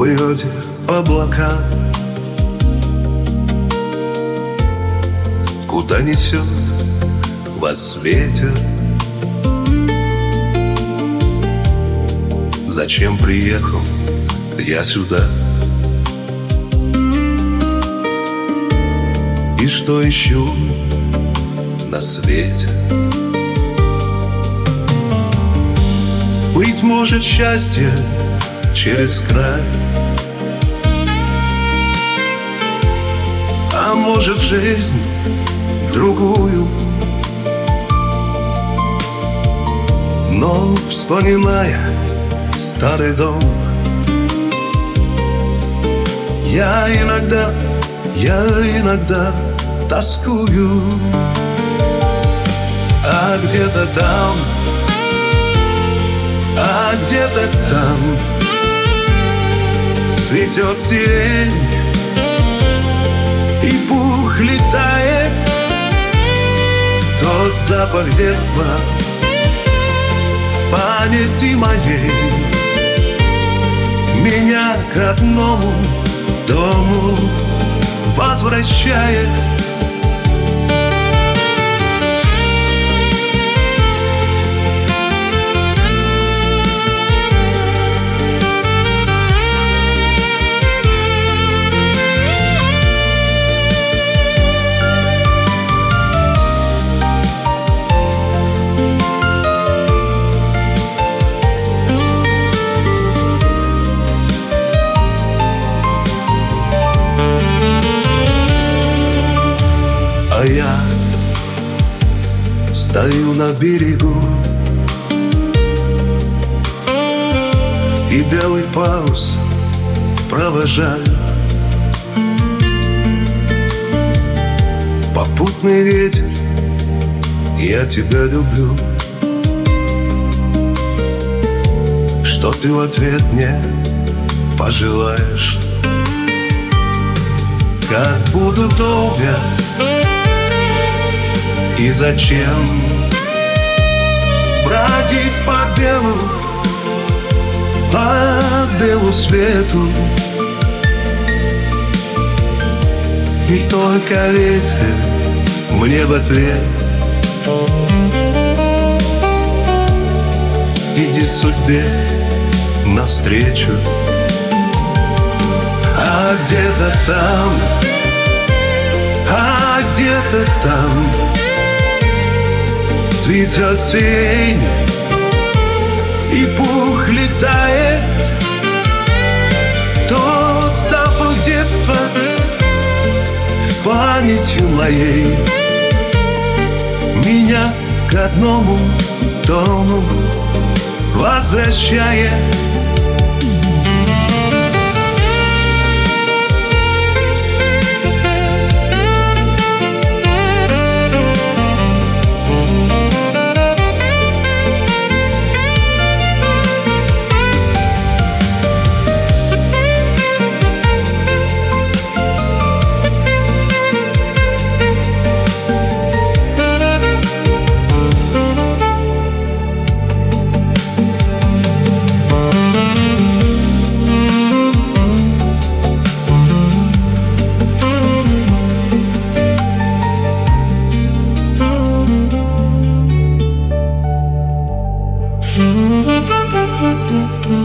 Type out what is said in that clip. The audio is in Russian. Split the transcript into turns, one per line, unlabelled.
плывете облака, куда несет вас ветер. Зачем приехал я сюда? И что ищу на свете? Быть может, счастье через край, а может, жизнь другую. Но, вспоминая старый дом, я иногда тоскую. А где-то там, цветет сирень, и пух летает. Тот запах детства в памяти моей меня к родному дому возвращает. А я стою на берегу, и белый парус провожаю. Попутный ветер, я тебя люблю. Что ты в ответ мне пожелаешь? Как буду долго и зачем бродить по белу свету? И только ветер мне в ответ: иди судьбе навстречу. А где-то там цветет сирень, и пух летает. Тот запах детства в памяти моей меня к родному дому возвращает.
Mm-hmm.